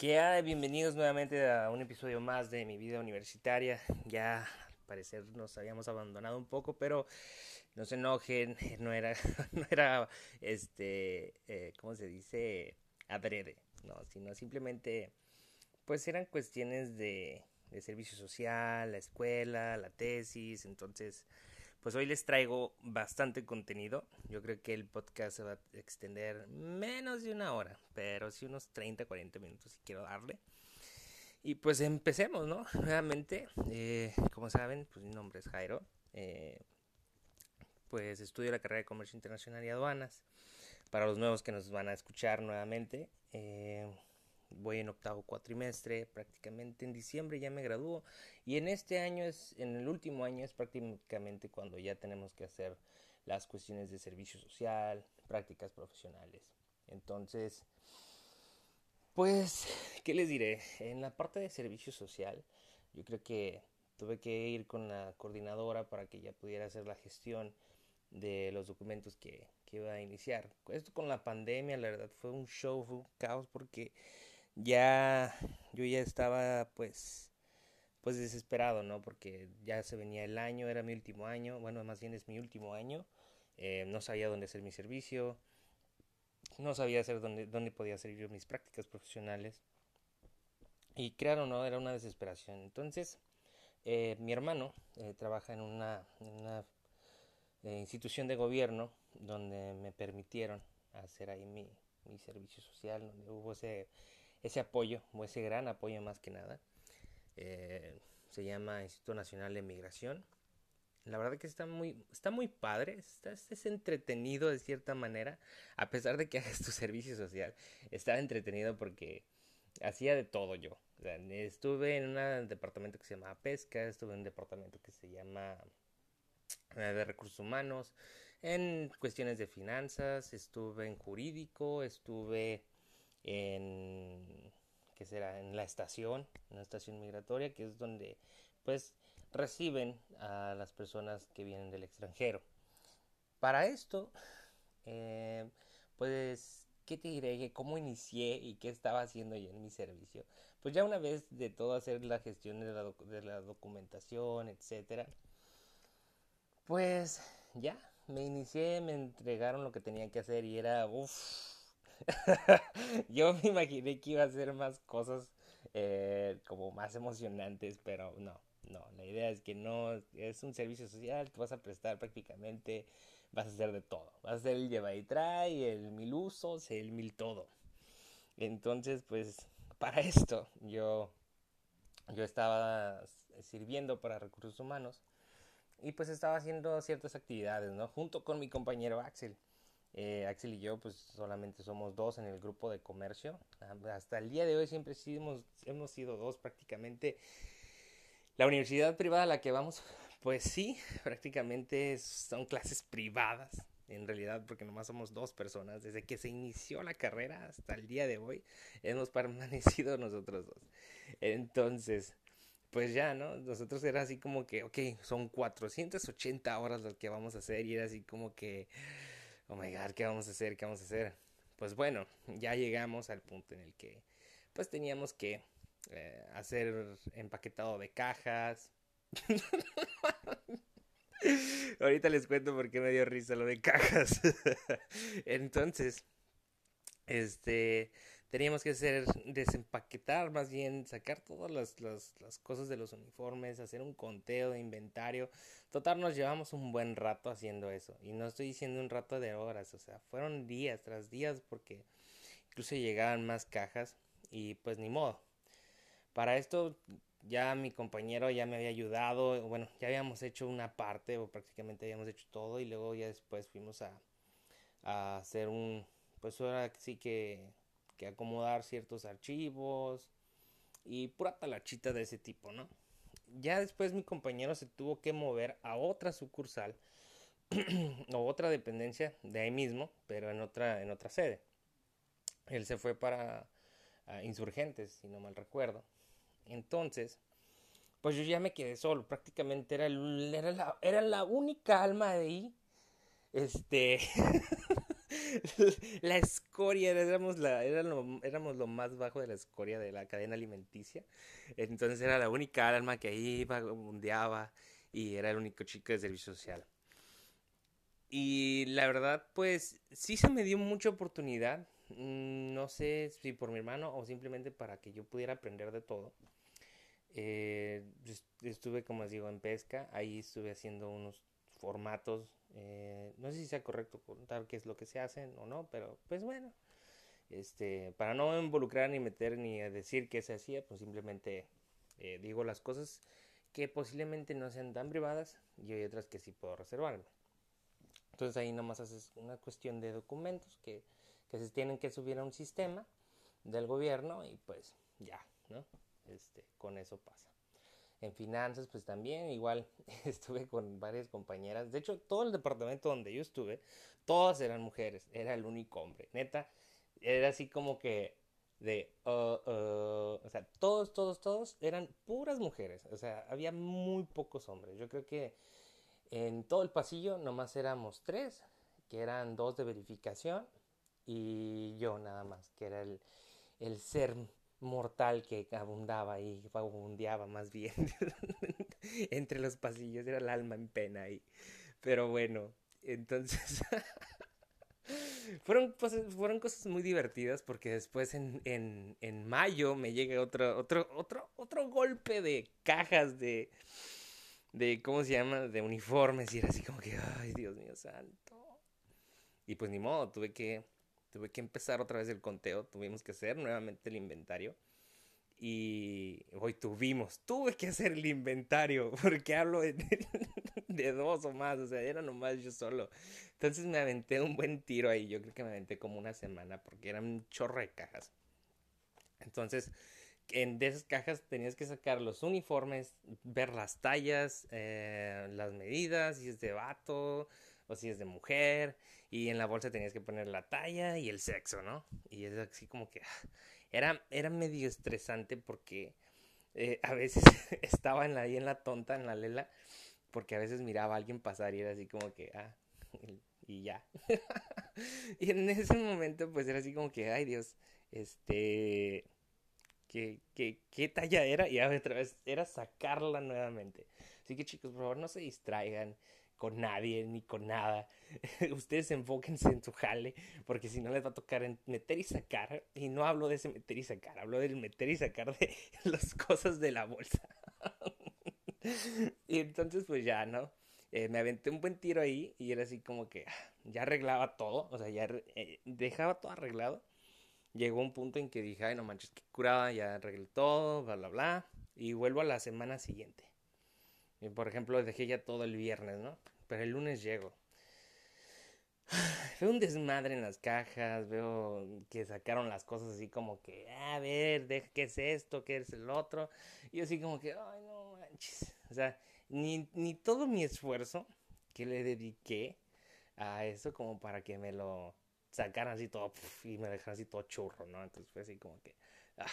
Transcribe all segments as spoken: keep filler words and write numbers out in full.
Que hay, bienvenidos nuevamente a un episodio más de mi vida universitaria. Ya al parecer nos habíamos abandonado un poco, pero no se enojen, no era, no era, este, eh, ¿cómo se dice? Adrede, no, sino simplemente, pues eran cuestiones de, de servicio social, la escuela, la tesis, entonces pues hoy les traigo bastante contenido. Yo creo que el podcast se va a extender menos de una hora, pero sí unos treinta, cuarenta minutos si quiero darle. Y pues empecemos, ¿no? Nuevamente, eh, como saben, pues mi nombre es Jairo. Eh, pues estudio la carrera de Comercio Internacional y Aduanas. Para los nuevos que nos van a escuchar nuevamente, eh, voy en octavo cuatrimestre, prácticamente en diciembre ya me gradúo. Y en este año, es, en el último año, es prácticamente cuando ya tenemos que hacer las cuestiones de servicio social, prácticas profesionales. Entonces, pues, ¿qué les diré? En la parte de servicio social, yo creo que tuve que ir con la coordinadora para que ya pudiera hacer la gestión de los documentos que, que iba a iniciar. Esto con la pandemia, la verdad, fue un show, fue un caos porque ya yo ya estaba pues pues desesperado, ¿no? Porque ya se venía el año, era mi último año, bueno, más bien es mi último año. Eh, no sabía dónde hacer mi servicio, no sabía hacer dónde, dónde podía hacer yo mis prácticas profesionales. Y claro, no, era una desesperación. Entonces, eh, mi hermano eh, trabaja en una, en una eh, institución de gobierno donde me permitieron hacer ahí mi, mi servicio social, donde hubo ese, ese apoyo, o ese gran apoyo más que nada. Eh, se llama Instituto Nacional de Migración. La verdad que está muy, está muy padre, está, es entretenido de cierta manera, a pesar de que hagas tu servicio social. Está entretenido porque hacía de todo yo. O sea, estuve en un departamento que se llama Pesca, estuve en un departamento que se llama eh, de Recursos Humanos, en cuestiones de finanzas, estuve en jurídico, estuve en, ¿qué será? En la estación, en la estación migratoria, que es donde pues reciben a las personas que vienen del extranjero. Para esto, eh, pues, ¿qué te diré? ¿Cómo inicié y qué estaba haciendo yo en mi servicio? Pues ya una vez de todo hacer la gestión de la, doc- de la documentación, etcétera, pues ya me inicié, me entregaron lo que tenía que hacer y era, uff, yo me imaginé que iba a hacer más cosas eh, como más emocionantes, pero no, no, la idea es que no, es un servicio social, te vas a prestar prácticamente, vas a hacer de todo, vas a hacer el lleva y trae, el mil usos, el mil todo. Entonces, pues, para esto yo, yo estaba sirviendo para recursos humanos y pues estaba haciendo ciertas actividades, ¿no? Junto con mi compañero Axel. Eh, Axel y yo pues solamente somos dos en el grupo de comercio. Hasta el día de hoy siempre sí hemos, hemos sido dos prácticamente. La universidad privada a la que vamos, pues sí, prácticamente son clases privadas. En realidad, porque nomás somos dos personas. Desde que se inició la carrera hasta el día de hoy, hemos permanecido nosotros dos. Entonces, pues ya, ¿no? Nosotros era así como que, ok, son cuatrocientas ochenta horas lo que vamos a hacer y era así como que, oh my god, ¿qué vamos a hacer? ¿Qué vamos a hacer? Pues bueno, ya llegamos al punto en el que pues teníamos que eh, hacer empaquetado de cajas. Ahorita les cuento por qué me dio risa lo de cajas. Entonces, este, teníamos que hacer, desempaquetar más bien, sacar todas las, las, las cosas de los uniformes, hacer un conteo de inventario. Total, nos llevamos un buen rato haciendo eso. Y no estoy diciendo un rato de horas, o sea, fueron días tras días porque incluso llegaban más cajas y pues ni modo. Para esto ya mi compañero ya me había ayudado, bueno, ya habíamos hecho una parte o prácticamente habíamos hecho todo y luego ya después fuimos a, a hacer un, pues ahora sí que, que acomodar ciertos archivos y pura talachita de ese tipo, ¿no? Ya después mi compañero se tuvo que mover a otra sucursal o otra dependencia de ahí mismo, pero en otra, en otra sede. Él se fue para uh, Insurgentes, si no mal recuerdo. Entonces, pues yo ya me quedé solo, prácticamente era, el, era, la, era la única alma de ahí, este, La escoria, éramos, la, era lo, éramos lo más bajo de la escoria de la cadena alimenticia. Entonces era la única alma que ahí iba, mundeaba y era el único chico de servicio social. Y la verdad, pues sí se me dio mucha oportunidad. Mm, No sé si por mi hermano o simplemente para que yo pudiera aprender de todo. Eh, estuve, como les digo, en pesca. Ahí estuve haciendo unos formatos. Eh, no sé si sea correcto contar qué es lo que se hacen o no, pero pues bueno. Este, para no involucrar ni meter ni decir qué se hacía, pues simplemente eh, digo las cosas que posiblemente no sean tan privadas y hay otras que sí puedo reservarme. Entonces ahí nomás haces una cuestión de documentos que, que se tienen que subir a un sistema del gobierno y pues ya, ¿no? Este, con eso pasa. En finanzas, pues también, igual estuve con varias compañeras. De hecho, todo el departamento donde yo estuve, todas eran mujeres. Era el único hombre. Neta, era así como que de, uh, uh, o sea, todos, todos, todos eran puras mujeres. O sea, había muy pocos hombres. Yo creo que en todo el pasillo nomás éramos tres, que eran dos de verificación y yo nada más, que era el, el ser mortal que abundaba y abundeaba más bien entre los pasillos, era el alma en pena ahí. Pero bueno, entonces fueron, cosas, fueron cosas muy divertidas porque después en, en, en mayo me llega otro, otro, otro, otro golpe de cajas de, de, ¿cómo se llama? De uniformes y era así como que, ay, Dios mío santo. Y pues ni modo, tuve que, tuve que empezar otra vez el conteo, tuvimos que hacer nuevamente el inventario. Y hoy tuvimos, tuve que hacer el inventario, porque hablo de, de dos o más, o sea, era nomás yo solo. Entonces me aventé un buen tiro ahí, yo creo que me aventé como una semana, porque eran un chorro de cajas. Entonces, en, de esas cajas tenías que sacar los uniformes, ver las tallas, eh, las medidas, si es de vato o si es de mujer, y en la bolsa tenías que poner la talla y el sexo, ¿no? Y es así como que ah, era, era medio estresante porque eh, a veces estaba en la, ahí en la tonta, en la lela, porque a veces miraba a alguien pasar y era así como que, ah, y ya. Y en ese momento pues era así como que, ay Dios, este, qué, qué, qué talla era y otra vez era sacarla nuevamente. Así que chicos, por favor, no se distraigan con nadie ni con nada. Ustedes enfóquense en su jale, porque si no les va a tocar meter y sacar. Y no hablo de ese meter y sacar, hablo del meter y sacar de las cosas de la bolsa. Y entonces, pues ya, ¿no? Eh, me aventé un buen tiro ahí y era así como que ah, ya arreglaba todo, o sea, ya eh, dejaba todo arreglado. Llegó un punto en que dije, ay, no manches, qué curada, ya arreglé todo, bla, bla, bla. Y vuelvo a la semana siguiente. Y, por ejemplo, dejé ya todo el viernes, ¿no? Pero el lunes llego. Veo un desmadre en las cajas, veo que sacaron las cosas así como que, a ver, deja, ¿qué es esto? ¿Qué es el otro? Y yo así como que, ay, no manches. O sea, ni, ni todo mi esfuerzo que le dediqué a eso como para que me lo sacaran así todo pf, y me dejaran así todo churro, ¿no? Entonces fue así como que, ah,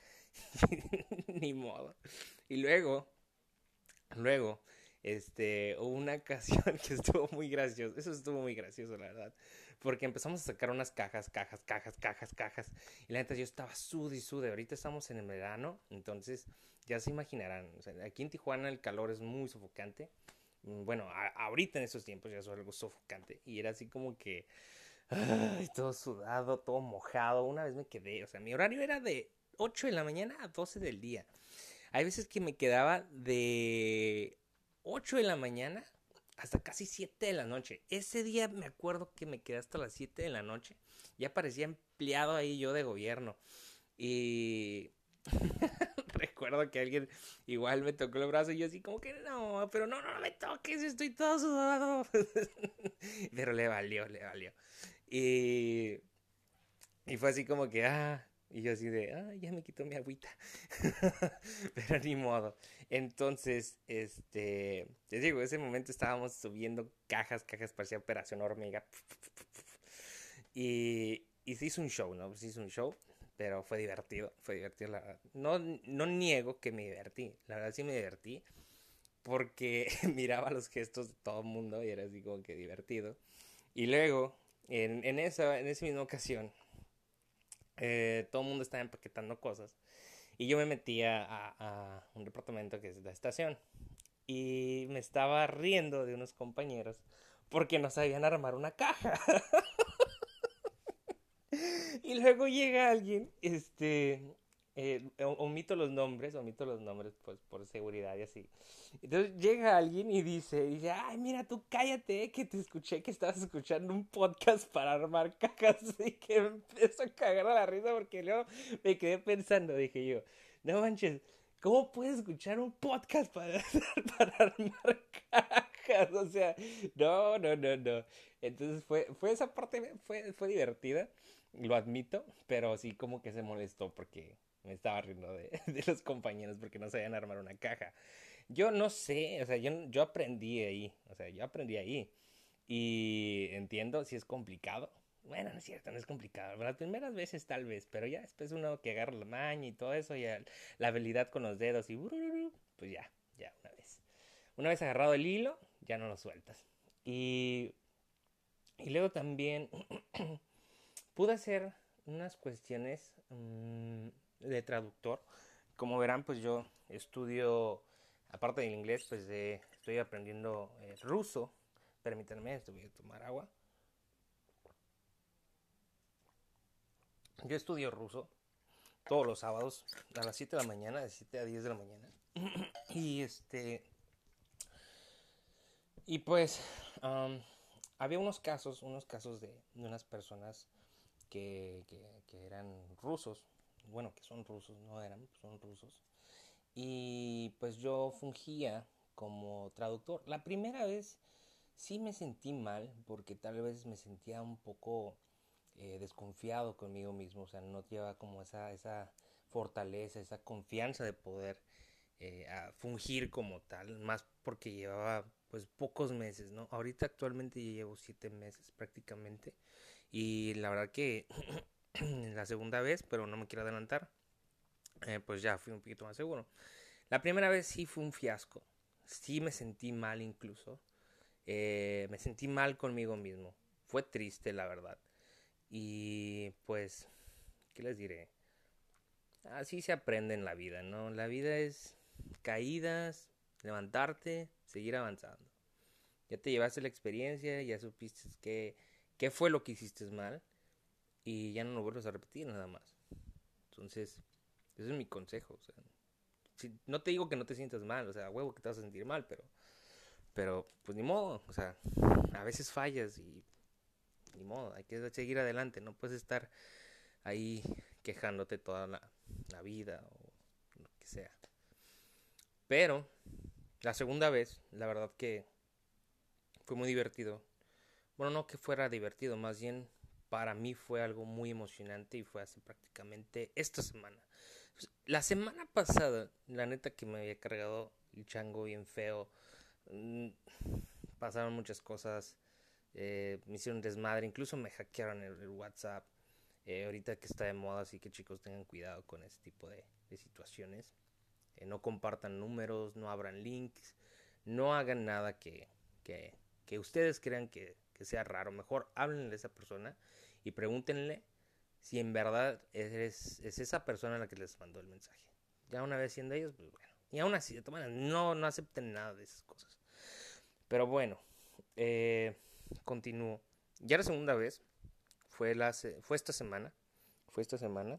ni modo. Y luego, luego, este, hubo una ocasión que estuvo muy gracioso, eso estuvo muy gracioso, la verdad, porque empezamos a sacar unas cajas, cajas, cajas, cajas, cajas, y la neta yo estaba sude y sude, ahorita estamos en el verano, entonces ya se imaginarán, o sea, aquí en Tijuana el calor es muy sofocante, bueno, a, ahorita en esos tiempos ya es algo sofocante, y era así como que, ay, todo sudado, todo mojado, una vez me quedé, o sea, mi horario era de ocho de la mañana a doce del día, hay veces que me quedaba de ocho de la mañana hasta casi siete de la noche. Ese día me acuerdo que me quedé hasta las siete de la noche. Ya parecía empleado ahí yo de gobierno. Y recuerdo que alguien igual me tocó el brazo y yo así como que no, pero no, no, no me toques, estoy todo sudado. Pero le valió, le valió. Y, y fue así como que, ah, y yo así de, ah, ya me quitó mi agüita. Pero ni modo. Entonces, este, te digo, ese momento estábamos subiendo cajas, cajas, parecía operación hormiga. Y, y se hizo un show, ¿no? Se hizo un show, pero fue divertido, fue divertido, la verdad. No, no niego que me divertí, la verdad sí me divertí, porque miraba los gestos de todo el mundo y era así como que divertido. Y luego En, en, esa, en esa misma ocasión, eh, todo el mundo estaba empaquetando cosas. Y yo me metía a, a un departamento que es la estación. Y me estaba riendo de unos compañeros porque no sabían armar una caja. Y luego llega alguien, este, eh, omito los nombres, omito los nombres pues por seguridad y así. Entonces llega alguien y dice, dice, ay, mira, tú cállate, que te escuché que estabas escuchando un podcast para armar cajas. Y que me empezó a cagar a la risa porque luego me quedé pensando, dije yo, no manches, ¿cómo puedes escuchar un podcast para, para armar cajas? O sea, no, no, no, no. Entonces fue, fue esa parte, fue, fue divertida, lo admito, pero sí como que se molestó porque me estaba riendo de, de los compañeros porque no sabían armar una caja. Yo no sé, o sea, yo, yo aprendí ahí, o sea, yo aprendí ahí. Y entiendo si es complicado. Bueno, no es cierto, no es complicado. Las primeras veces tal vez, pero ya después uno que agarra la maña y todo eso, ya la habilidad con los dedos y pues ya, ya una vez. Una vez agarrado el hilo, ya no lo sueltas. Y, y luego también pude hacer unas cuestiones mmm, de traductor. Como verán, pues yo estudio, aparte del inglés, pues eh, estoy aprendiendo eh, ruso. Permítanme, esto voy a tomar agua. Yo estudio ruso todos los sábados a las siete de la mañana, de siete a diez de la mañana. Y este. Y pues. Um, había unos casos, unos casos de, de unas personas que, que, que eran rusos. Bueno, que son rusos, no eran, son rusos. Y pues yo fungía como traductor. La primera vez sí me sentí mal porque tal vez me sentía un poco eh, desconfiado conmigo mismo, o sea, no lleva como esa, esa fortaleza, esa confianza de poder eh, a fungir como tal, más porque llevaba pues pocos meses, ¿no? Ahorita actualmente ya llevo siete meses prácticamente y la verdad que la segunda vez, pero no me quiero adelantar, eh, pues ya fui un poquito más seguro. La primera vez sí fue un fiasco, sí me sentí mal incluso, eh, me sentí mal conmigo mismo, fue triste la verdad. Y pues, ¿qué les diré? Así se aprende en la vida, ¿no? La vida es caídas, levantarte, seguir avanzando. Ya te llevaste la experiencia, ya supiste qué, qué fue lo que hiciste mal y ya no lo vuelves a repetir nada más. Entonces, ese es mi consejo. O sea, si, no te digo que no te sientas mal, o sea, huevo que te vas a sentir mal, pero, pero pues ni modo, o sea, a veces fallas y ni modo, hay que seguir adelante, no puedes estar ahí quejándote toda la, la vida o lo que sea. Pero la segunda vez, la verdad que fue muy divertido. Bueno, no que fuera divertido, más bien para mí fue algo muy emocionante y fue hace prácticamente esta semana. La semana pasada, la neta que me había cargado el chango bien feo. Mmm, pasaron muchas cosas. Eh, me hicieron desmadre. Incluso me hackearon el, el WhatsApp. Eh, ahorita que está de moda, así que chicos tengan cuidado con ese tipo de, de situaciones. Eh, no compartan números, no abran links, no hagan nada que, que, que ustedes crean que, que sea raro. Mejor háblenle a esa persona y pregúntenle si en verdad eres, es esa persona a la que les mandó el mensaje. Ya una vez siendo ellos, pues bueno. Y aún así, de todas maneras, no, no acepten nada de esas cosas. Pero bueno, eh, continúo. Ya la segunda vez fue, la, fue esta semana. Fue esta semana.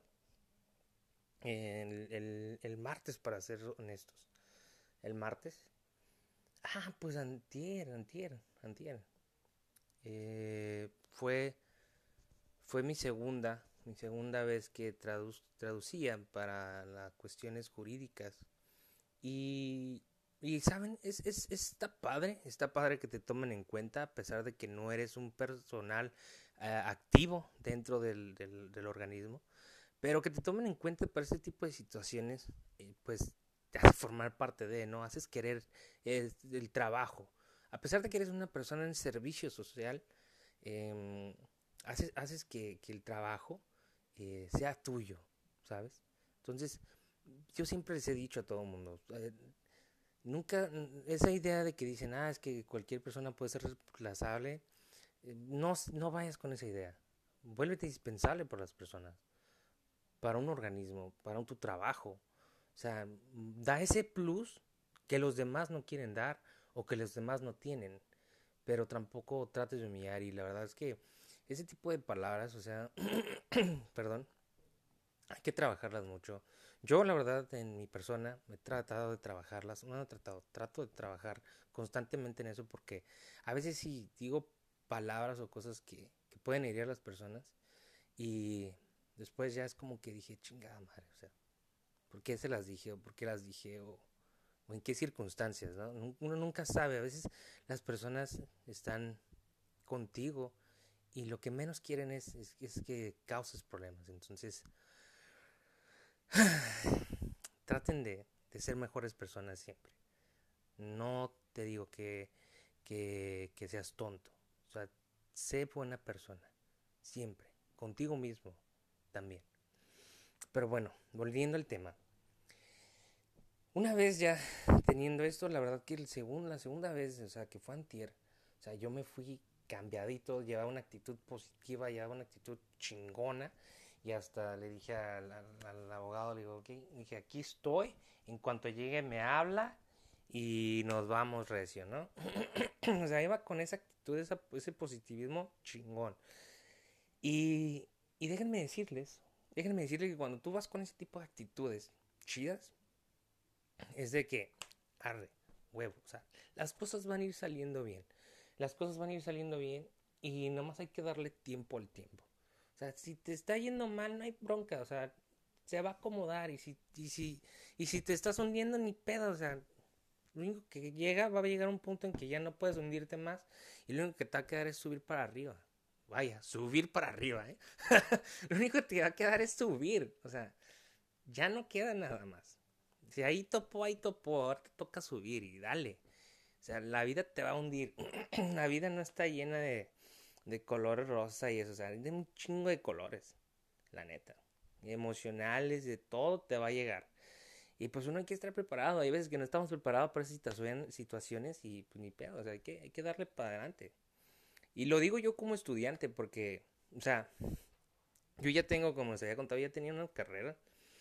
El, el, el martes, para ser honestos. El martes. Ah, pues antier, antier, antier. Eh, fue, fue mi segunda, mi segunda vez que tradu traducía para las cuestiones jurídicas. Y, y ¿saben? Es, es, está padre, está padre que te tomen en cuenta a pesar de que no eres un personal uh, activo dentro del, del, del organismo. Pero que te tomen en cuenta para este tipo de situaciones, eh, pues te hace formar parte de, ¿no? Haces querer eh, el trabajo. A pesar de que eres una persona en servicio social, eh, haces, haces que, que el trabajo eh, sea tuyo, ¿sabes? Entonces, yo siempre les he dicho a todo el mundo, eh, nunca, esa idea de que dicen, ah, es que cualquier persona puede ser reemplazable, Eh, No, no vayas con esa idea. Vuélvete indispensable por las personas, para un organismo, para un, tu trabajo. O sea, da ese plus que los demás no quieren dar o que los demás no tienen. Pero tampoco trates de humillar y la verdad es que ese tipo de palabras, o sea, perdón, hay que trabajarlas mucho. Yo, la verdad, en mi persona, he tratado de trabajarlas, no he tratado, trato de trabajar constantemente en eso porque a veces sí digo palabras o cosas que, que pueden herir a las personas y después ya es como que dije, chingada madre, o sea, ¿por qué se las dije o por qué las dije o, o en qué circunstancias, ¿no? Uno nunca sabe, a veces las personas están contigo y lo que menos quieren es, es, es que causes problemas, entonces traten de, de ser mejores personas siempre. No te digo que, que, que seas tonto. O sea, sé buena persona. Siempre. Contigo mismo también. Pero bueno, volviendo al tema. Una vez ya teniendo esto, la verdad que el segundo, la segunda vez, o sea, que fue antier, o sea, yo me fui cambiadito, llevaba una actitud positiva, llevaba una actitud chingona y hasta le dije al, al, al abogado, le digo, ok, dije, aquí estoy, en cuanto llegue me habla y nos vamos recio, ¿no? O sea, iba con esa actitud, esa, ese positivismo chingón. Y, y déjenme decirles, déjenme decirles que cuando tú vas con ese tipo de actitudes chidas, es de que, arre, huevo, o sea, las cosas van a ir saliendo bien. Las cosas van a ir saliendo bien y nomás hay que darle tiempo al tiempo. O sea, si te está yendo mal, no hay bronca, o sea, se va a acomodar y si, y si, y si te estás hundiendo, ni pedo, o sea, lo único que llega, va a llegar un punto en que ya no puedes hundirte más y lo único que te va a quedar es subir para arriba. Vaya, subir para arriba, ¿eh? Lo único que te va a quedar es subir, o sea, ya no queda nada más. Si ahí topó, ahí topó, ahora te toca subir y dale. O sea, la vida te va a hundir. La vida no está llena de, de colores rosa y eso, o sea, hay de un chingo de colores, la neta. Emocionales, de todo te va a llegar. Y pues uno hay que estar preparado. Hay veces que no estamos preparados para esas situaciones y pues ni pedo. O sea, hay que, hay que darle para adelante. Y lo digo yo como estudiante porque, o sea, yo ya tengo, como se había contado, ya tenía una carrera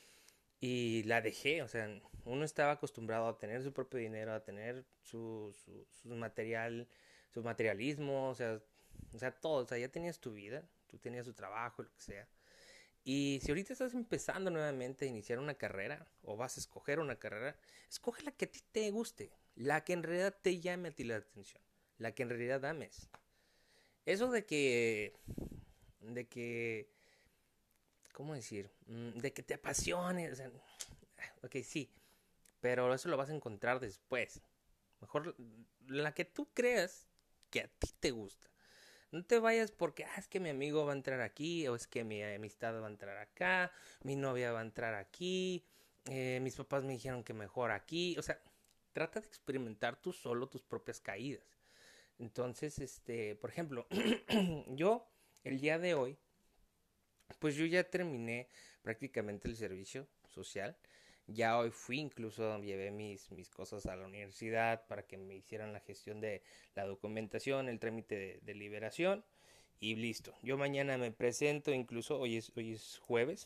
y la dejé, o sea, uno estaba acostumbrado a tener su propio dinero, a tener su, su, su material, su materialismo, o sea, o sea, todo, o sea, ya tenías tu vida, tú tenías tu trabajo, lo que sea. Y si ahorita estás empezando nuevamente a iniciar una carrera o vas a escoger una carrera, escoge la que a ti te guste, la que en realidad te llame a ti la atención, la que en realidad ames. Eso de que, de que, ¿cómo decir? Mm, De que te apasione, o sea, ok, sí, pero eso lo vas a encontrar después. Mejor la que tú creas que a ti te gusta. No te vayas porque ah, es que mi amigo va a entrar aquí, o es que mi amistad va a entrar acá, mi novia va a entrar aquí, eh, mis papás me dijeron que mejor aquí. O sea, trata de experimentar tú solo tus propias caídas. Entonces, este, por ejemplo, yo el día de hoy, pues yo ya terminé prácticamente el servicio social. Ya hoy fui, incluso llevé mis, mis cosas a la universidad para que me hicieran la gestión de la documentación, el trámite de, de liberación y listo. Yo mañana me presento, incluso hoy es, hoy es jueves.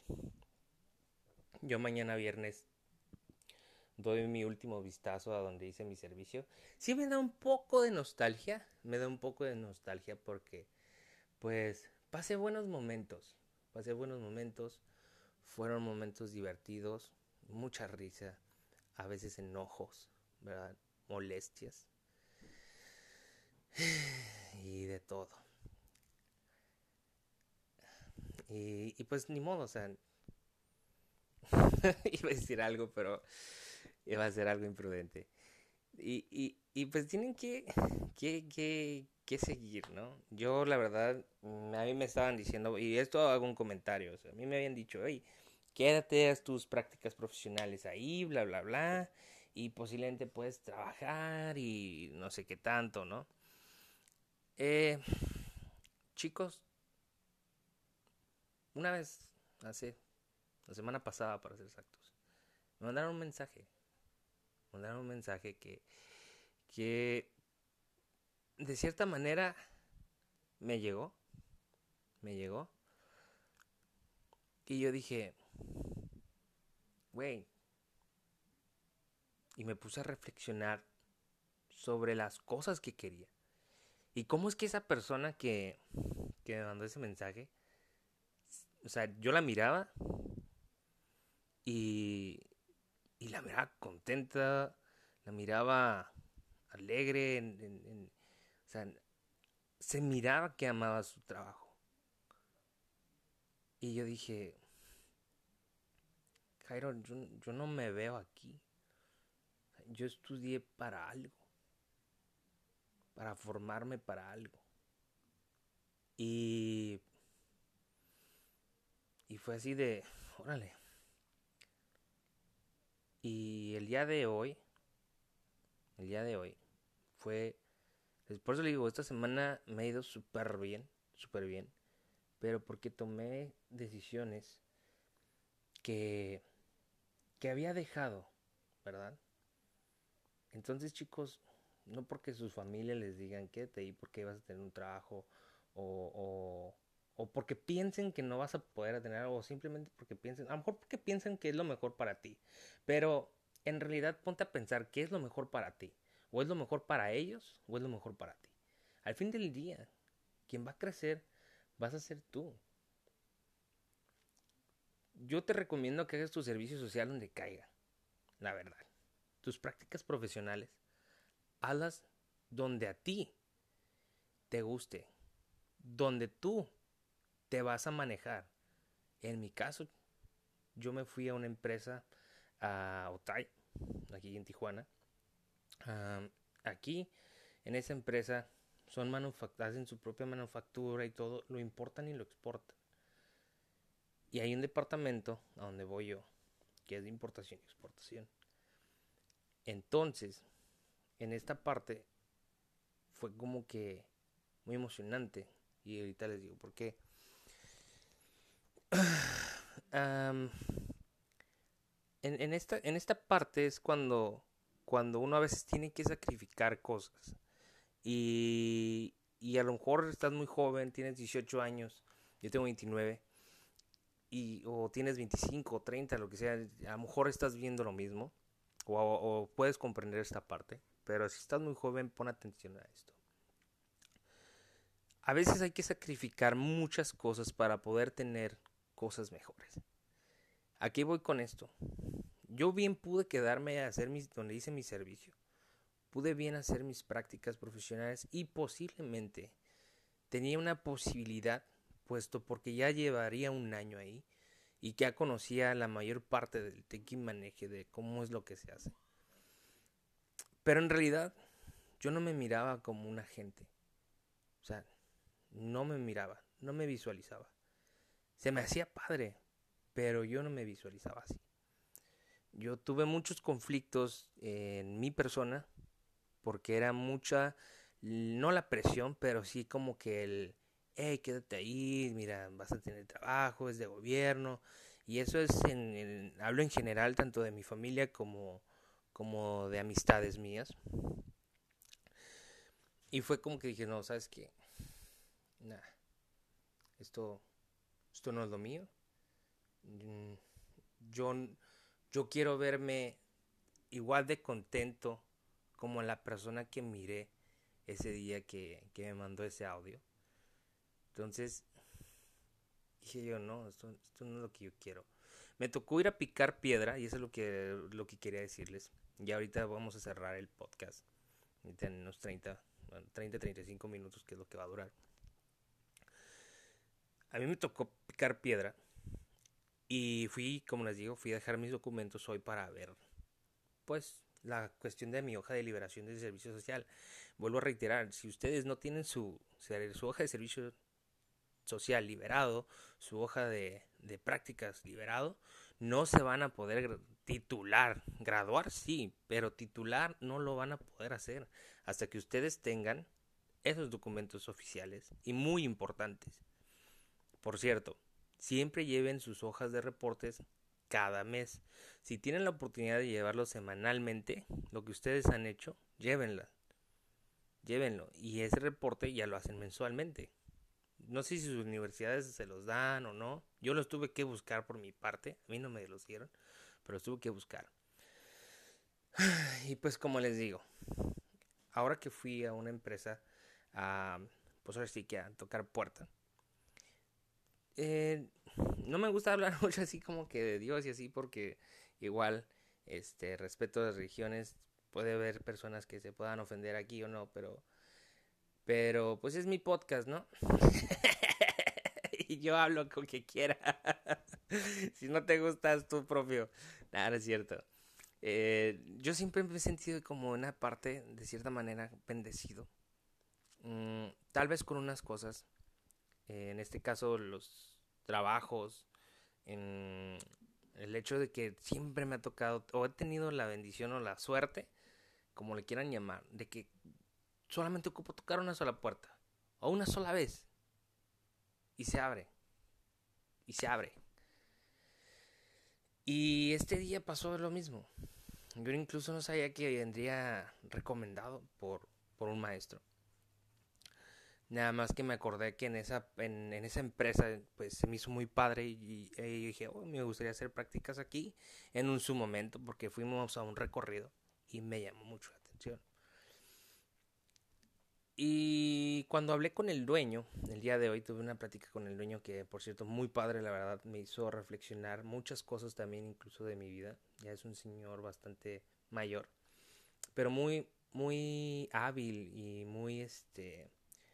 Yo mañana viernes doy mi último vistazo a donde hice mi servicio. Sí me da un poco de nostalgia, me da un poco de nostalgia porque pues pasé buenos momentos, pasé buenos momentos, fueron momentos divertidos, mucha risa, a veces enojos, ¿verdad? Molestias y de todo. Y, y pues ni modo, o sea, iba a decir algo, pero iba a ser algo imprudente. Y, y, y pues tienen que, que, que, que seguir, ¿no? Yo la verdad, mm, a mí me estaban diciendo, y esto hago un comentario, o sea, a mí me habían dicho, hey, quédate, haz tus prácticas profesionales ahí, bla, bla, bla, y posiblemente puedes trabajar y no sé qué tanto, ¿no? Eh, chicos, una vez, hace, la semana pasada para ser exactos, me mandaron un mensaje, me mandaron un mensaje que, que de cierta manera me llegó, me llegó. Y yo dije, güey, y me puse a reflexionar sobre las cosas que quería. Y cómo es que esa persona que, que me mandó ese mensaje, o sea, yo la miraba y, y la miraba contenta, la miraba alegre, en, en, en, o sea, se miraba que amaba su trabajo. Y yo dije, Jairo, yo, yo no me veo aquí. Yo estudié para algo, para formarme para algo. Y, y fue así de, órale. Y el día de hoy, el día de hoy, fue, por eso le digo, esta semana me ha ido súper bien, súper bien. Pero porque tomé decisiones que, que había dejado, ¿verdad? Entonces, chicos, no porque sus familias les digan quédate ahí porque vas a tener un trabajo o, o, o porque piensen que no vas a poder tener algo, o simplemente porque piensen, a lo mejor porque piensan que es lo mejor para ti, pero en realidad ponte a pensar qué es lo mejor para ti, o es lo mejor para ellos, o es lo mejor para ti. Al fin del día, quien va a crecer vas a ser tú. Yo te recomiendo que hagas tu servicio social donde caiga, la verdad. Tus prácticas profesionales, hazlas donde a ti te guste, donde tú te vas a manejar. En mi caso, yo me fui a una empresa, a Otay, aquí en Tijuana. Um, aquí, en esa empresa, son manufact hacen su propia manufactura y todo, lo importan y lo exportan. Y hay un departamento a donde voy yo, que es de importación y exportación. Entonces, en esta parte fue como que muy emocionante. Y ahorita les digo por qué. um, en, en, esta, en esta parte es cuando, cuando uno a veces tiene que sacrificar cosas. Y, y a lo mejor estás muy joven, tienes dieciocho años, yo tengo veintinueve, y, o tienes veinticinco o treinta, lo que sea, a lo mejor estás viendo lo mismo, o, o puedes comprender esta parte, pero si estás muy joven, pon atención a esto. A veces hay que sacrificar muchas cosas para poder tener cosas mejores. ¿A qué voy con esto? Yo bien pude quedarme a hacer mis, donde hice mi servicio. Pude bien hacer mis prácticas profesionales y posiblemente tenía una posibilidad, puesto porque ya llevaría un año ahí y ya conocía la mayor parte del tequimaneje de cómo es lo que se hace. Pero en realidad yo no me miraba como un agente. O sea, no me miraba, no me visualizaba. Se me hacía padre, pero yo no me visualizaba así. Yo tuve muchos conflictos en mi persona porque era mucha, no la presión, pero sí como que el, hey, quédate ahí, mira, vas a tener trabajo, es de gobierno. Y eso es, en, en, hablo en general, tanto de mi familia como, como de amistades mías. Y fue como que dije, no, ¿sabes qué? Nah, esto, esto no es lo mío. Yo, yo quiero verme igual de contento como la persona que miré ese día que, que me mandó ese audio. Entonces dije yo, no, esto, esto no es lo que yo quiero. Me tocó ir a picar piedra y eso es lo que, lo que quería decirles. Y ahorita vamos a cerrar el podcast. En unos treinta, bueno, treinta, treinta y cinco minutos, que es lo que va a durar. A mí me tocó picar piedra y fui, como les digo, fui a dejar mis documentos hoy para ver, pues, la cuestión de mi hoja de liberación de servicio social. Vuelvo a reiterar, si ustedes no tienen su, su hoja de servicio social liberado, su hoja de, de prácticas liberado, no se van a poder titular. Graduar sí, pero titular no lo van a poder hacer hasta que ustedes tengan esos documentos oficiales y muy importantes. Por cierto, siempre lleven sus hojas de reportes cada mes. Si tienen la oportunidad de llevarlo semanalmente, lo que ustedes han hecho, llévenla. Llévenlo. Y ese reporte ya lo hacen mensualmente. No sé si sus universidades se los dan o no. Yo los tuve que buscar por mi parte. A mí no me los dieron, pero los tuve que buscar. Y pues como les digo, ahora que fui a una empresa a, pues ahora sí que a tocar puerta, eh, no me gusta hablar mucho así como que de Dios y así porque igual, este, respeto a las religiones, puede haber personas que se puedan ofender aquí o no, pero, pero pues es mi podcast, ¿no? Y yo hablo con quien quiera. Si no te gustas tú propio. Nada, no es cierto. Eh, yo siempre me he sentido como una parte, de cierta manera, bendecido. Mm, tal vez con unas cosas. Eh, en este caso, los trabajos. En el hecho de que siempre me ha tocado, o he tenido la bendición o la suerte, como le quieran llamar, de que solamente ocupo tocar una sola puerta. O una sola vez. Y se abre. Y se abre. Y este día pasó lo mismo. Yo incluso no sabía que vendría recomendado por, por un maestro. Nada más que me acordé que en esa, en, en esa empresa pues se me hizo muy padre y, y, y dije, oh, me gustaría hacer prácticas aquí en un su momento porque fuimos a un recorrido y me llamó mucho la atención. Y cuando hablé con el dueño, el día de hoy tuve una plática con el dueño que por cierto muy padre, la verdad, me hizo reflexionar muchas cosas también incluso de mi vida. Ya es un señor bastante mayor, pero muy muy hábil y muy este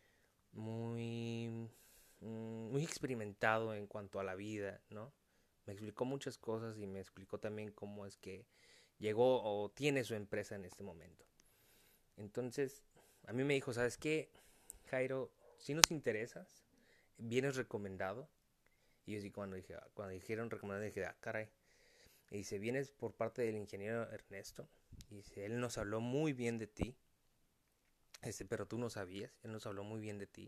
muy mm, muy experimentado en cuanto a la vida, ¿no? Me explicó muchas cosas y me explicó también cómo es que llegó o tiene su empresa en este momento. Entonces, a mí me dijo, ¿sabes qué, Jairo? Si nos interesas, vienes recomendado. Y yo sí, cuando, dije, cuando dijeron recomendado, dije, ah, caray. Y dice, vienes por parte del ingeniero Ernesto. Y dice, él nos habló muy bien de ti. Este, pero tú no sabías, él nos habló muy bien de ti.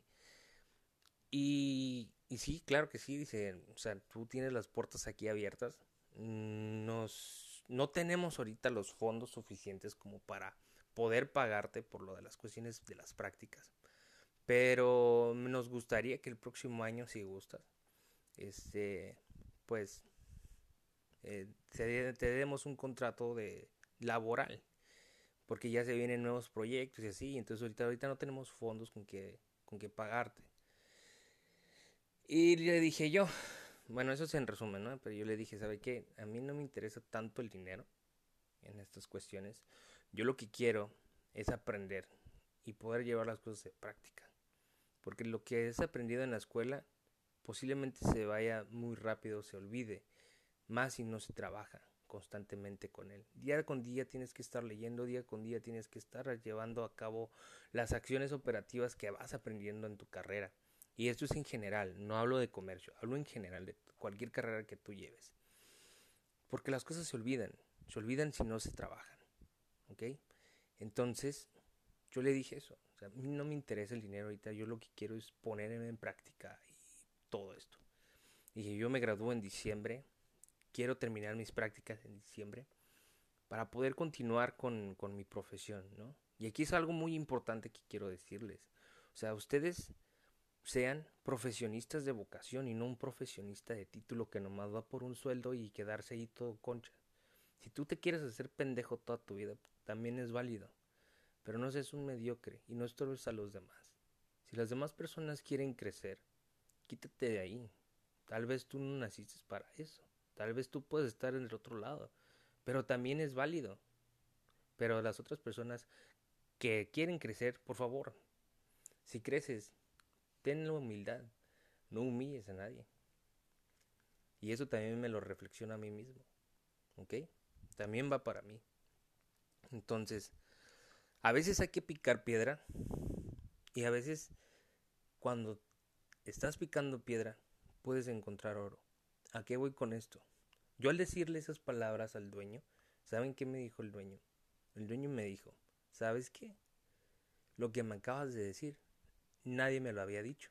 Y, y sí, claro que sí, dice, o sea, tú tienes las puertas aquí abiertas. Nos, no tenemos ahorita los fondos suficientes como para poder pagarte por lo de las cuestiones de las prácticas. Pero nos gustaría que el próximo año, si gustas, este, pues eh, te, te demos un contrato de laboral, porque ya se vienen nuevos proyectos y así, entonces ahorita, ahorita no tenemos fondos con que, con que pagarte. Y le dije yo, bueno, eso es en resumen, ¿no? Pero yo le dije, ¿sabe qué? A mí no me interesa tanto el dinero en estas cuestiones. Yo lo que quiero es aprender y poder llevar las cosas de práctica. Porque lo que es aprendido en la escuela posiblemente se vaya muy rápido, se olvide, más si no se trabaja constantemente con él. Día con día tienes que estar leyendo, día con día tienes que estar llevando a cabo las acciones operativas que vas aprendiendo en tu carrera. Y esto es en general, no hablo de comercio, hablo en general de cualquier carrera que tú lleves. Porque las cosas se olvidan, se olvidan si no se trabajan, ¿ok? Entonces, yo le dije eso, o sea, a mí no me interesa el dinero ahorita, yo lo que quiero es ponerme en práctica y todo esto. Dije, yo me gradúo en diciembre, quiero terminar mis prácticas en diciembre para poder continuar con, con mi profesión, ¿no? Y aquí es algo muy importante que quiero decirles. O sea, ustedes sean profesionistas de vocación y no un profesionista de título que nomás va por un sueldo y quedarse ahí todo concha. Si tú te quieres hacer pendejo toda tu vida, también es válido. Pero no seas un mediocre y no estorbes a los demás. Si las demás personas quieren crecer, quítate de ahí. Tal vez tú no naciste para eso. Tal vez tú puedes estar en el otro lado. Pero también es válido. Pero las otras personas que quieren crecer, por favor, si creces, ten la humildad. No humilles a nadie. Y eso también me lo reflexiono a mí mismo. ¿Ok? También va para mí. Entonces, a veces hay que picar piedra. Y a veces, cuando estás picando piedra, puedes encontrar oro. ¿A qué voy con esto? Yo al decirle esas palabras al dueño, ¿saben qué me dijo el dueño? El dueño me dijo, ¿sabes qué? Lo que me acabas de decir, nadie me lo había dicho.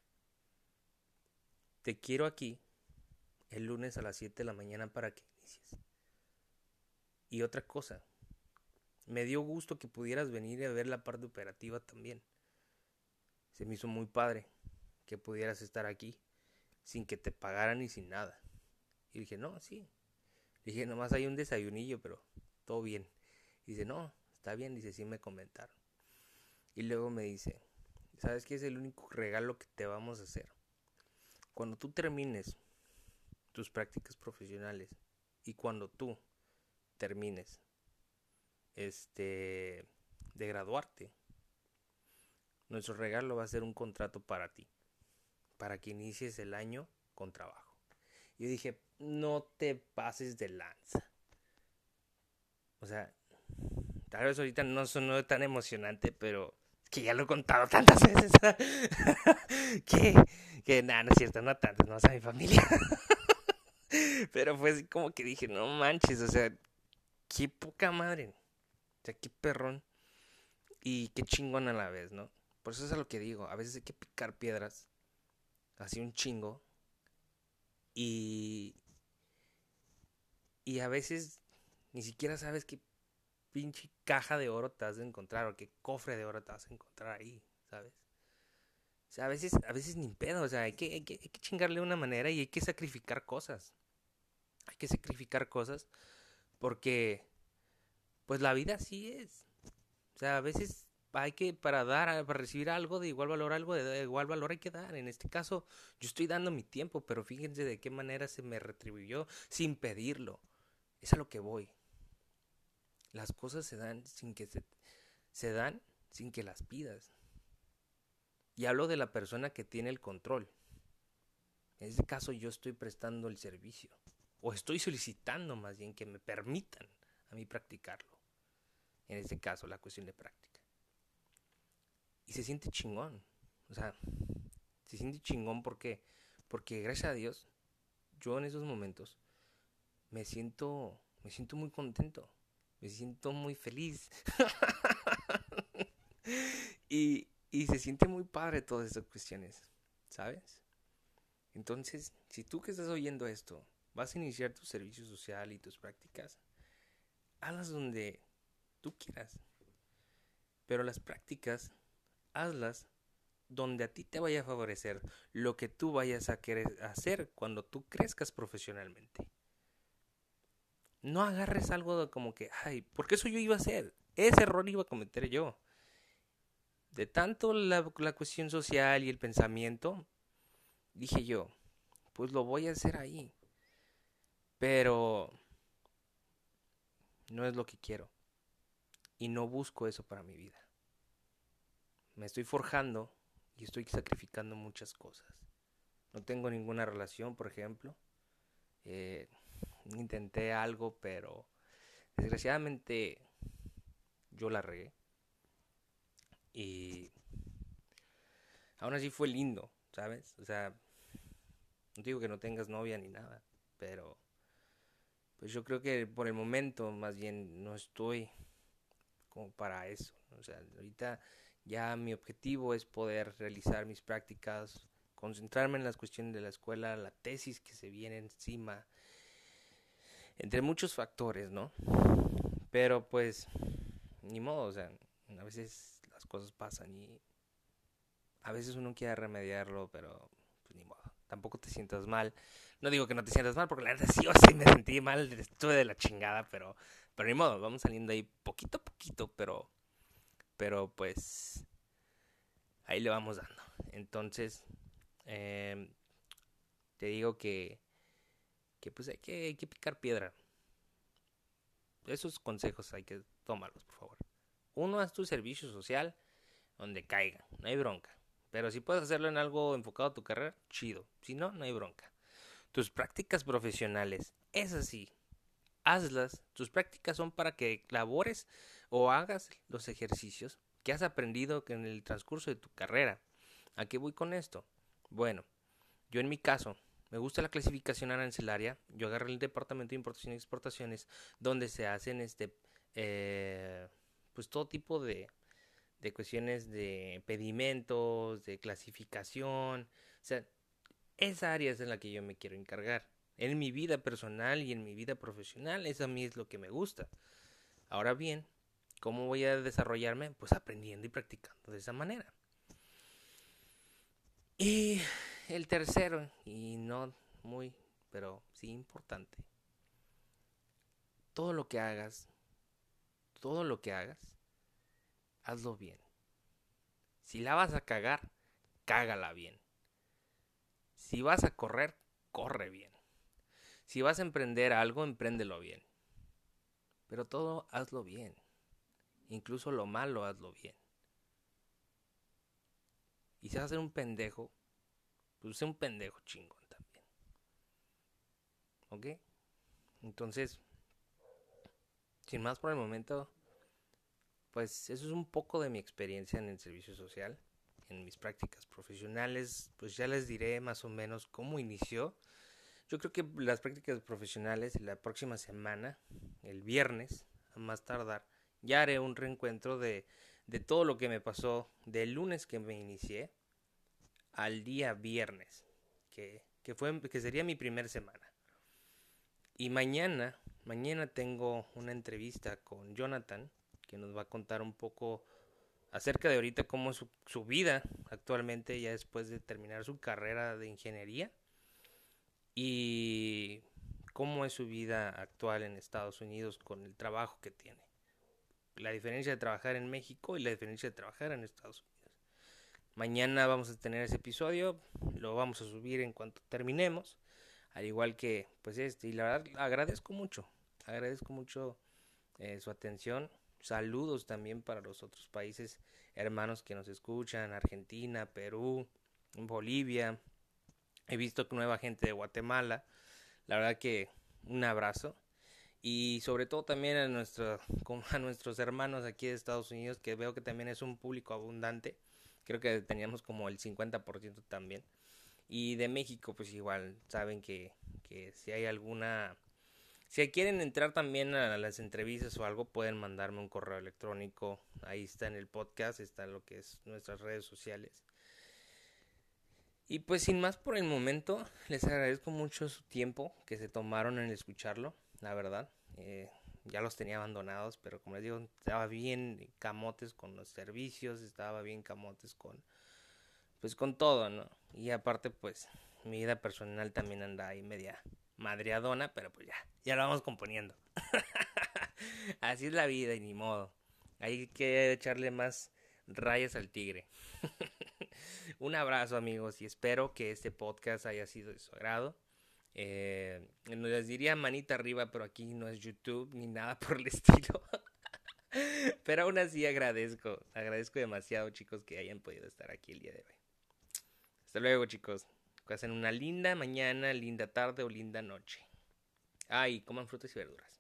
Te quiero aquí el lunes a las siete de la mañana para que inicies. Y otra cosa, me dio gusto que pudieras venir a ver la parte operativa también. Se me hizo muy padre. que pudieras estar aquí sin que te pagaran y sin nada. Y dije, no, sí. Dije, nomás hay un desayunillo, pero todo bien. Y dice, no, está bien. Dice, sí me comentaron. Y luego me dice, ¿sabes qué es el único regalo que te vamos a hacer? Cuando tú termines tus prácticas profesionales y cuando tú termines este de graduarte, nuestro regalo va a ser un contrato para ti, para que inicies el año con trabajo. Y yo dije, no te pases de lanza. O sea, tal vez ahorita no sonó tan emocionante, pero es que ya lo he contado tantas veces. que, que nada, no es cierto, no tantas, no, o sea, mi familia. Pero fue así como que dije, no manches, o sea, qué poca madre. O sea, qué perrón. Y qué chingón a la vez, ¿no? Por eso es a lo que digo, a veces hay que picar piedras, así un chingo. Y, y a veces ni siquiera sabes qué pinche caja de oro te vas a encontrar o qué cofre de oro te vas a encontrar ahí, ¿sabes? O sea, a veces, a veces ni pedo, o sea, hay que, hay que, hay que chingarle de una manera y hay que sacrificar cosas. Hay que sacrificar cosas porque, pues la vida así es. O sea, a veces hay que, para dar, para recibir algo de igual valor, algo de igual valor hay que dar. En este caso, yo estoy dando mi tiempo, pero fíjense de qué manera se me retribuyó sin pedirlo. Es a lo que voy. Las cosas se dan sin que se, se dan sin que las pidas. Y hablo de la persona que tiene el control. En este caso yo estoy prestando el servicio. O estoy solicitando más bien que me permitan a mí practicarlo. En este caso, la cuestión de práctica. Y se siente chingón. O sea, se siente chingón porque, porque gracias a Dios, yo en esos momentos me siento, me siento muy contento. Me siento muy feliz. y, y se siente muy padre todas estas cuestiones, ¿sabes? Entonces, si tú que estás oyendo esto, vas a iniciar tu servicio social y tus prácticas, hazlas donde tú quieras. Pero las prácticas, hazlas donde a ti te vaya a favorecer lo que tú vayas a querer hacer cuando tú crezcas profesionalmente. No agarres algo de como que, ay, porque eso yo iba a hacer. Ese error iba a cometer yo. De tanto la, la cuestión social y el pensamiento, dije yo, pues lo voy a hacer ahí. Pero no es lo que quiero. Y no busco eso para mi vida. Me estoy forjando y estoy sacrificando muchas cosas. No tengo ninguna relación, por ejemplo. Eh, intenté algo, pero desgraciadamente yo la regué. Y aún así fue lindo, ¿sabes? O sea, no digo que no tengas novia ni nada, pero pues yo creo que por el momento más bien no estoy como para eso. O sea, ahorita ya mi objetivo es poder realizar mis prácticas, concentrarme en las cuestiones de la escuela, la tesis que se viene encima, entre muchos factores, ¿no? Pero pues, ni modo, o sea, a veces las cosas pasan y a veces uno quiere remediarlo, pero pues ni modo. Tampoco te sientas mal. No digo que no te sientas mal, porque la verdad sí, yo sí me sentí mal, estuve de la chingada, pero, pero ni modo, vamos saliendo ahí poquito a poquito, pero, pero pues ahí le vamos dando. Entonces, eh, te digo que, que pues hay que, hay que picar piedra. Esos consejos hay que tomarlos, por favor. Uno, haz tu servicio social donde caiga, no hay bronca. Pero si puedes hacerlo en algo enfocado a tu carrera, chido. Si no, no hay bronca. Tus prácticas profesionales, esas sí, hazlas. Tus prácticas son para que labores o hagas los ejercicios que has aprendido en el transcurso de tu carrera. ¿A qué voy con esto? Bueno, yo en mi caso, me gusta la clasificación arancelaria. Yo agarré el departamento de importación y exportaciones, donde se hacen este, eh, pues todo tipo de, de cuestiones de pedimentos, de clasificación. O sea, esa área es en la que yo me quiero encargar. En mi vida personal y en mi vida profesional, eso a mí es lo que me gusta. Ahora bien, ¿cómo voy a desarrollarme? Pues aprendiendo y practicando de esa manera. Y el tercero, y no muy, pero sí importante, todo lo que hagas, todo lo que hagas, hazlo bien. Si la vas a cagar, cágala bien. Si vas a correr, corre bien. Si vas a emprender algo, empréndelo bien. Pero todo hazlo bien. Incluso lo malo hazlo bien. Y si vas a ser un pendejo, pues sé un pendejo chingón también. ¿Ok? Entonces, sin más por el momento, pues eso es un poco de mi experiencia en el servicio social, en mis prácticas profesionales. Pues ya les diré más o menos cómo inició. Yo creo que las prácticas profesionales la próxima semana, el viernes, a más tardar, ya haré un reencuentro de, de todo lo que me pasó del lunes que me inicié al día viernes, que, que, fue, que sería mi primera semana. Y mañana, mañana tengo una entrevista con Jonathan, que nos va a contar un poco acerca de ahorita cómo es su, su vida actualmente, ya después de terminar su carrera de ingeniería, y cómo es su vida actual en Estados Unidos con el trabajo que tiene. La diferencia de trabajar en México y la diferencia de trabajar en Estados Unidos. Mañana vamos a tener ese episodio, lo vamos a subir en cuanto terminemos, al igual que pues este, y la verdad agradezco mucho, agradezco mucho eh, su atención. Saludos también para los otros países hermanos que nos escuchan, Argentina, Perú, Bolivia. He visto nueva gente de Guatemala. La verdad que un abrazo. Y sobre todo también a, nuestro, a nuestros hermanos aquí de Estados Unidos, que veo que también es un público abundante. Creo que teníamos como el cincuenta por ciento también. Y de México, pues igual, saben que, que si hay alguna... Si quieren entrar también a las entrevistas o algo, pueden mandarme un correo electrónico. Ahí está en el podcast, está lo que es nuestras redes sociales. Y pues sin más por el momento, les agradezco mucho su tiempo que se tomaron en escucharlo, la verdad. Eh, ya los tenía abandonados, pero como les digo, estaba bien camotes con los servicios, estaba bien camotes con, pues con todo, ¿no? Y aparte, pues, mi vida personal también anda ahí media madreadona, pero pues ya, ya lo vamos componiendo. Así es la vida y ni modo. Hay que echarle más rayas al tigre. Un abrazo amigos y espero que este podcast haya sido de su agrado. Eh, les diría manita arriba, pero aquí no es YouTube ni nada por el estilo. Pero aún así agradezco, agradezco demasiado chicos que hayan podido estar aquí el día de hoy. Hasta luego chicos, que pasen una linda mañana, linda tarde o linda noche. Ah, y coman frutas y verduras.